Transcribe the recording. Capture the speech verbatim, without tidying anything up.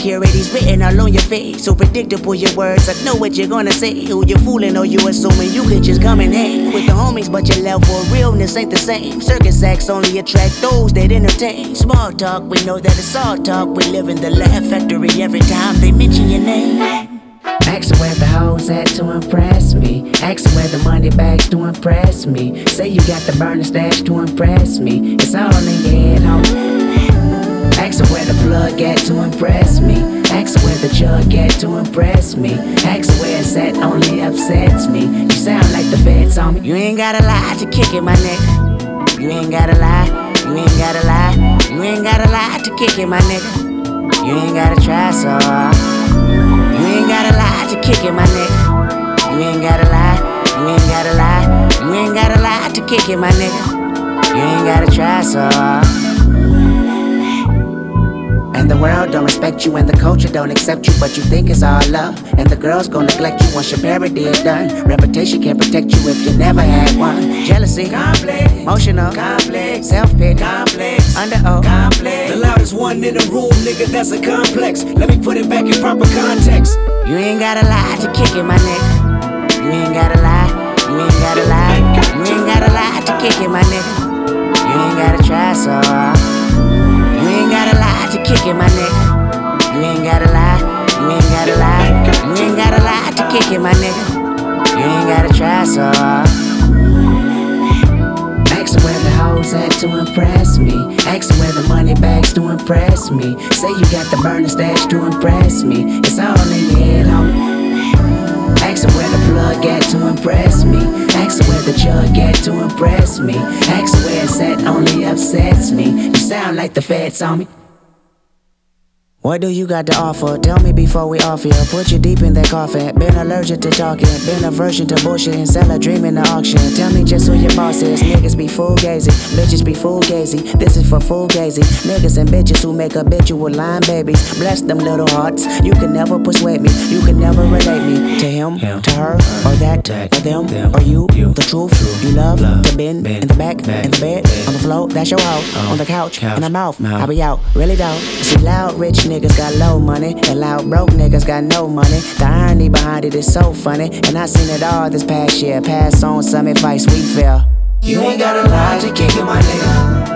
insecurities written all on your face. So predictable your words, I know what you're gonna say. Who you fooling or you assuming you can just come and hang with the homies, but your level of realness ain't the same. Circus acts only attract those that entertain. Small talk, we know that it's all talk. We live in the laugh factory every time they mention your name. Ask where the hoes at to impress me. Ask where the money bags to impress me. Say you got the burner stash to impress me. It's all in your head, homie. Ask where the plug at to impress me. Ask where the jug at to impress me. Ask where it's at only upsets me. You sound like the feds on me. You ain't gotta lie to kick it, my nigga. You ain't gotta lie. You ain't gotta lie. You ain't gotta lie to kick it, my nigga. You ain't gotta try so hard. You ain't gotta lie to kick it, my nigga. You ain't gotta lie. You ain't gotta lie. You ain't gotta lie to kick it, my nigga. You ain't gotta try so hard. And the world don't respect you and the culture don't accept you, but you think it's all love. And the girls gon' neglect you once your parody is done. Reputation can't protect you if you never had one. Jealousy, complex, emotional, complex, self-pity, complex, under oath, complex. The loudest one in the room, nigga, that's a complex. Let me put it back in proper context. You ain't gotta lie to kick it, my nigga. You ain't gotta lie. You ain't gotta lie. You ain't gotta lie to kick it, my nigga. You ain't gotta try so hard. You ain't gotta lie to kick it, my nigga. You ain't gotta lie. You ain't gotta lie. You ain't gotta lie to kick it, my nigga. You ain't gotta try so hard. Ask where the hoes at to impress me. Ask where the money bags to impress me. Say you got the burner stash to impress me. It's all in your head, homie. Ask where the plug at to impress me. Ask where the jug at to impress me. Ask where it's at only upsets me. You sound like the feds on me. What do you got to offer? Tell me before we off here. Put you deep in that coffin. Been allergic to talking. Been aversion to bullshit and sell a dream in the auction. Tell me just who your boss is. Niggas be fugazi. Bitches be fugazi. This is for fugazi. Niggas and bitches who make habitual line babies. Bless them little hearts. You can never persuade me. You can never relate me to him, him to her, or that, that or them, them, or you. you. The truth, truth. You love, love to bend, bend in the back, back in the bed, bed, on the floor. That's your hoe. Oh, on the couch, couch, in the mouth. mouth. I be out, really down. See loud rich niggas niggas got low money, and loud broke niggas got no money. The irony behind it is so funny, and I seen it all this past year. Pass on some advice we feel. You ain't gotta lie to kick it, my nigga.